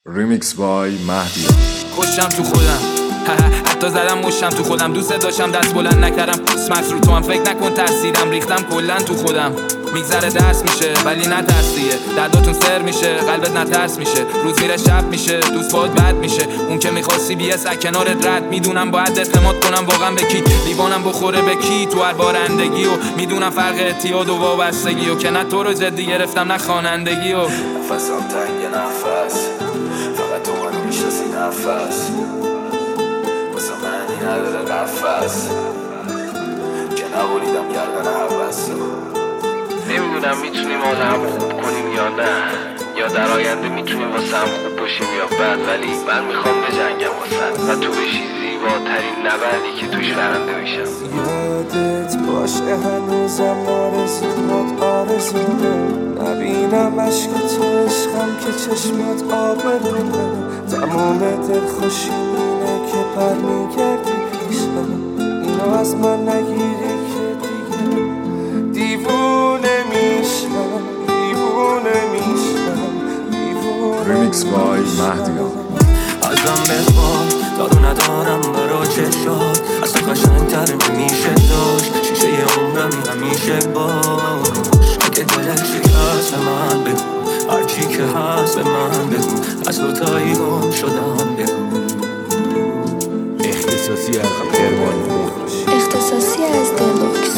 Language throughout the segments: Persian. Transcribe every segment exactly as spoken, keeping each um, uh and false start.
ریمیکس بای مهدی. خوشم تو خودم حتی زدم مشم تو خودم، دوست داشتم دست بلند نکردم، اسمت رو تو هم فکر نکن ترسیدم، ریختم کلن تو خودم. میگذره درس میشه ولی نترس دیگه، درداتون سر میشه قلبت نترس میشه، روز میره شب میشه دوست باید بد میشه، اون که میخواستی بیه سر کنارت رد. میدونم باید اعتماد کنم واقعا به کی، لیوانم بخوره به کی تو هر بارندگی، و میدونم فرق اعتیاد و وابستگی، و که نه تو رو جدی گرفتم نه خوانندگی. و نفسم تنگ نفس، فقط تو منو میشناسی نفس، واسه معنی نداره قفص که نبولیدم گردن حوث. نمیدونم میتونیم آدم خوب کنیم یا نه، یا در آینده میتونیم واسه هم خوب باشیم یا بد، ولی من میخوام بجنگم واسه و تو بشی زیباترین نبردی که توش برنده میشم. یادت باشه هنوزم آرزوات آرزومه، نبینم عشق تو عشقم که چشمات آبرونه، تمام دلخوشی اینه که پر میگردی پیشم، اینو از من نگیری که دیگه دیوونه میشم، دیوونه میشم، دیوونه. ریمیکس بای مهدی. ازم بخواه دارو ندارم برا چشات، از تو قشنگ‌تر نمیشه داشت، شیشه عمرمی همیشه باش، اگه دلت شکست من بگو، هرچی که هست به من بگو، از تو تایی گم شدم بگو. اختصاصی از ارمان، اختصاصی از دلوکس.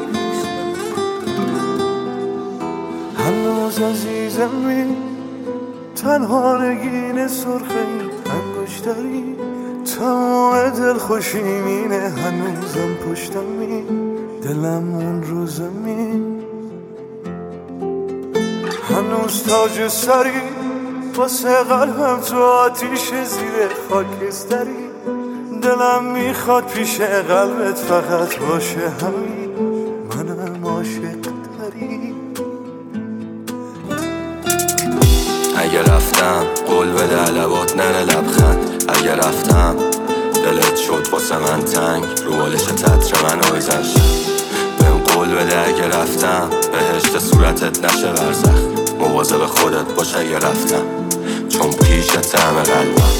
هنوز عزیزمی تنها نگین سرخه انگشتری، تمام دل خوشیمینه هنوزم پشتمی، دلم اون رو زمین، هنوز تاج سری واسه قلبم تو آتیش زیر خاکستری، دلم میخواد پیش قلبت فقط باشه همین، منم عاشق داری. اگه رفتم قول بده لبات نره لبخند، اگه رفتم دلت شد واسه من تنگ، رو بالش تتر منو بزن شد، بهم قول بده اگه رفتم بهشت صورتت نشه برزخ، مواظب خودت باش اگه رفتم چون پیش طعم قلبم،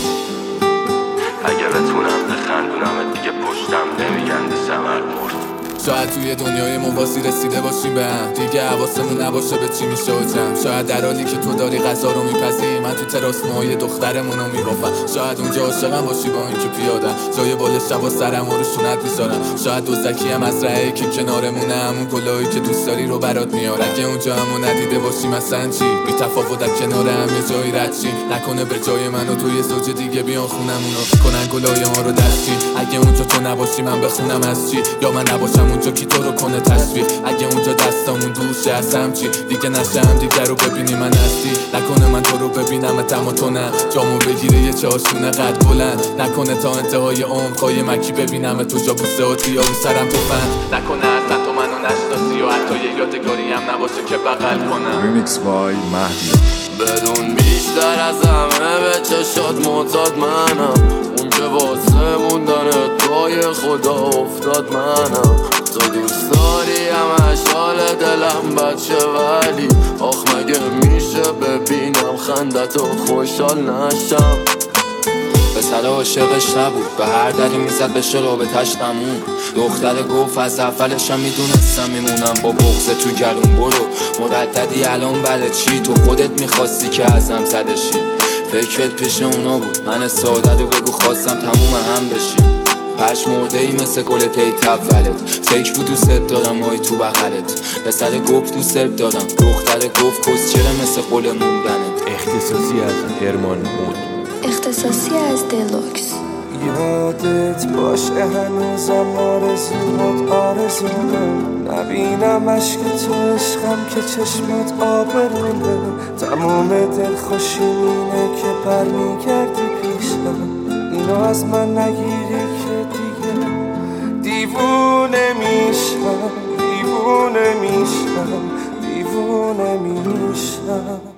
اگه بتونم بخندونمت دیگه پشتم نمیگندی ثمر مرد. شاید توی دنیای موازی رسیده باشیم به هم دیگه، حواسمون نباشه به چی میشه و جمع، شاید در حالی که تو داری غذا رو میپزی من تو تراس موهای دخترمون رو میبافم، شاید اونجا عاشقم باشی با اینکه پیادم جای بال شبا سرم و روشونت میذارم، شاید دوزکی هم از رهی که کنارمونه، همون گلایی که دوست داری رو برات میارم، اگه اونجا همو ندیده باشی مثلا چی، بی تفاوت در کنار هم یه جایی رد چی، نکنه به جای من و تو یه زوج دیگه بیان خونمونو کنن گلای ما رو دستی، اگه اونجا تو نباشی من بخونم از چی، یا من نباشم اونجا کی تو رو کنه تصویر، اگه اونجا دستامون دوشه از هم چی، دیگه نشه هم دیگه رو ببینی من هستی، نکنه من تو رو ببینم اما تو نه، جامو بگیره یه چاشونه قد بلند، نکنه تا انتهای عمر خواهی مکی ببینم تو جا بوسه و یا رو سرم تو فن، نکنه اصلا تو منو نشناسی و حتی یه یادگاری هم نباشه که بغل کنم. ریمیکس بای مهدی. بدون بیشتر از همه به چشات معتاد منم، اون که واسه موندن توی خدا افتاد منم، تو دوست داری همش حال دلم بچه، ولی آخ مگه میشه ببینم خندت و خوشحال نشم. پسر عاشقش نبود به هر دری میزد بشه رابطش تموم، دختر گفت از اولشم میدونستم میمونم با بغض تو گلوم، برو مرددی الان برای چی، تو خودت میخواستی که ازم زدشی، فکرت پیش اونا بود من ساده رو بگو خواستم تموم هم بشی، پش مرده ای مثل گل تیت اولت، فکر بود دوست دارم های تو بغلت، پسر گفت دوست دارم، دختر گفت کس چرا مثل قول موندنت. اختصاصی از ارمان مود. اختصاصی از دلوکس. یادت باشه هنوزم آرزوات آرزومه، نبینم عشق تو عشقم که چشمات آبرونه، تمام دلخوشی اینه که پر میگردی پیشم، اینو از من نگیری که دیگه دیوونه میشم، دیوونه میشم، دیوونه میشم.